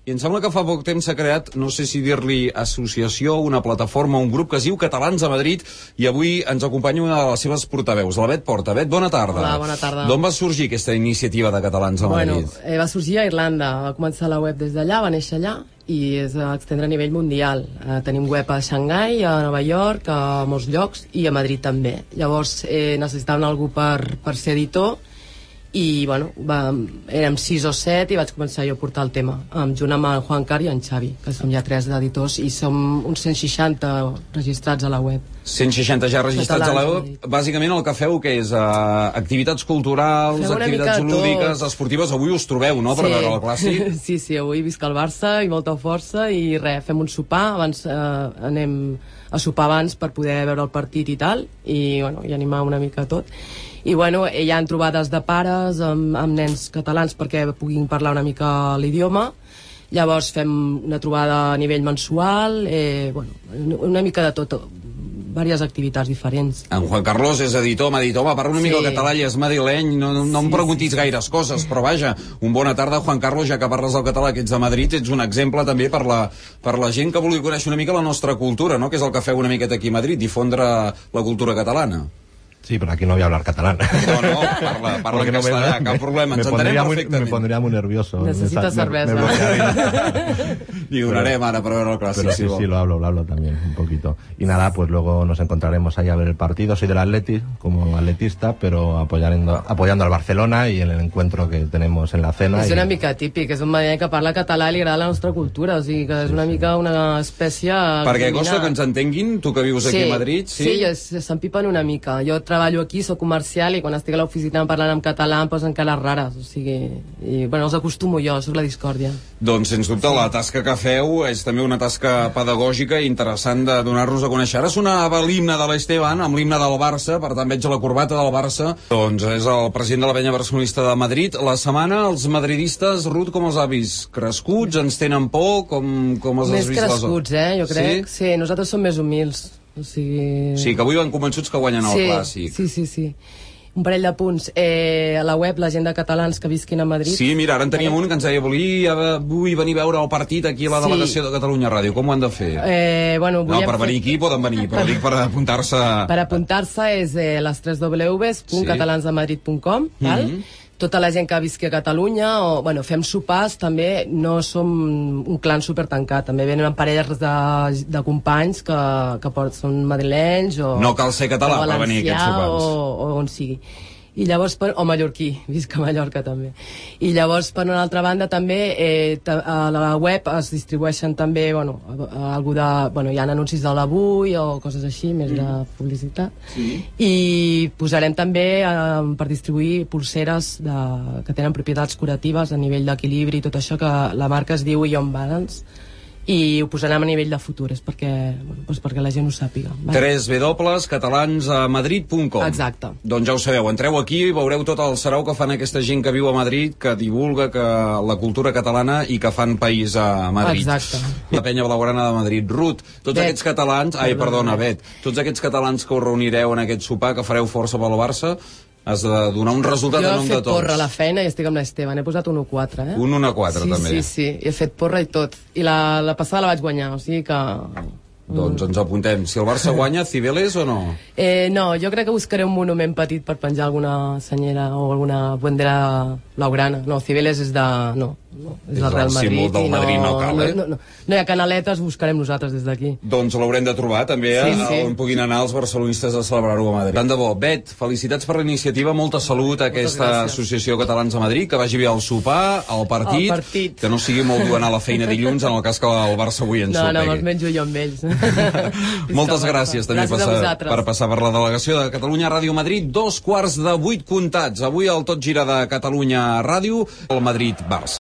I em sembla que fa poc temps s'ha creat, no sé si dir-li associació, una plataforma, un grup que es diu Catalans a Madrid, i avui ens acompanya una de les seves portaveus, la Bet Porta. Bet, bona tarda. Hola, bona tarda. D'on va sorgir aquesta iniciativa de Catalans a Madrid? Va sorgir a Irlanda, va començar la web des d'allà, va néixer allà, i es va extendre a nivell mundial. Tenim web a Xangai, a Nova York, a molts llocs, i a Madrid també. Llavors necessitaven algú per ser editor, i érem 6 o 7 i vaig començar jo a portar el tema junt amb el Juan Car i en Xavi, que som ja 3 editors, i som uns 160 registrats a la web. 160 ja registrats a la web. Bàsicament el que feu, que és activitats culturals, activitats lúdiques, esportives. Avui us trobeu, no?, per veure el Clàssic. Sí, avui visc el Barça i molta força, i fem un sopar, abans anem a sopar abans per poder veure el partit i tal, i animar una mica tot. I hi ha trobades de pares amb nens catalans perquè puguin parlar una mica l'idioma. Llavors fem una trobada a nivell mensual, una mica de tot, diverses activitats diferents. En Juan Carlos és editor, m'ha dit, home, parla una mica el català i és madrileny, no em preguntis gaires coses, però vaja, un bona tarda, Juan Carlos, ja que parles del català, que ets de Madrid, ets un exemple també per la gent que vulgui conèixer una mica la nostra cultura, no?, que és el que feu una miqueta aquí a Madrid, difondre la cultura catalana. Sí, pero aquí no voy a hablar catalán. No, parla en castellà, cap problema, ens entenem perfectament. Me pondría muy nervioso. Necesitas cerveza. Ni donarem ara per veure el Clàssic. Pero sí, lo hablo también un poquito. Y nada, pues luego nos encontraremos ahí a ver el partido. Soy del Atleti, como atletista, pero apoyando al Barcelona y en el encuentro que tenemos en la cena. És una mica típic, és un madrileny que parla català i li agrada la nostra cultura, o sigui que és una mica una espècie... Perquè costa que ens entenguin, tu que vius aquí a Madrid, sí? Sí, s'empipen una mica. Jo treballo aquí, soc comercial, i quan estic a l'oficina parlant en català em posen cares rares, o sigui... els acostumo jo, soc la discòrdia. Doncs, sens dubte, la tasca que feu és també una tasca pedagògica i interessant de donar-nos a conèixer. Ara sonava l'himne de l'Esteban, amb l'himne del Barça, per tant veig la corbata del Barça. Doncs és el president de la penya barcelonista de Madrid. La setmana, els madridistes, Ruth, com els ha vist? Crescuts? Ens tenen por? Com els has vist? Més crescuts, jo crec. Sí, nosaltres som més humils. O sigui... Sí, que avui van convençuts que guanyen el Clàssic. Sí. Un parell de punts. A la web, la gent de catalans que visquin a Madrid... Sí, mira, ara en teníem un que ens deia vull venir a veure el partit aquí a la delegació de Catalunya Ràdio. Com ho han de fer? No, per venir aquí poden venir, però dic per apuntar-se... Per apuntar-se és les 3 www.catalansdemadrid.com, val? Tota la gent que visqui a Catalunya, fem sopars, també no som un clan supertancat, també venen parelles de companys que són madrilenys o... No cal ser català per venir a aquests sopars. O on sigui. I llavors, o mallorquí, visc a Mallorca també. I llavors, per una altra banda, també a la web es distribueixen també, hi ha anuncis de l'avui o coses així, més de publicitat. I posarem també per distribuir pulseres que tenen propietats curatives a nivell d'equilibri i tot això, que la marca es diu Ion Balance, i ho posarem a nivell de futur, és perquè la gent ho sàpiga. www.catalansdemadrid.com. Exacte. Doncs ja ho sabeu, entreu aquí i veureu tot el sarau que fan aquesta gent que viu a Madrid, que divulga la cultura catalana i que fan país a Madrid. Exacte. La penya blaugrana de Madrid. Ruth, tots aquests catalans... Bet. Tots aquests catalans que us reunireu en aquest sopar, que fareu força pel Barça, has de donar un resultat en nom de tots. Jo he fet porra a la feina i estic amb l'Esteban. He posat 1-4, Un 1-4, també. Sí. He fet porra i tot. I la passada la vaig guanyar, o sigui que... Doncs ens apuntem. Si el Barça guanya, Cibeles o no? No, jo crec que buscaré un monument petit per penjar alguna senyera o alguna bandera blaugrana. No, Cibeles és de... No, és del Real Madrid. Símbol del Madrid, no cal, No hi ha canaletes, buscarem nosaltres des d'aquí. Doncs l'haurem de trobar, també, on puguin anar els barcelonistes a celebrar-ho a Madrid. Tant de bo. Bet, felicitats per la iniciativa, molta salut a aquesta Associació Catalans a Madrid, que vagi bé al sopar, al partit, que no sigui molt dur anar a la feina dilluns, en el cas que el Barça avui ens sopegui. No, me'ls menjo jo amb ells. Moltes gràcies també per passar per la delegació de Catalunya Ràdio Madrid. 7:15 comptats. Avui el Tot Gira de Catalunya Ràdio, el Madrid-Barça.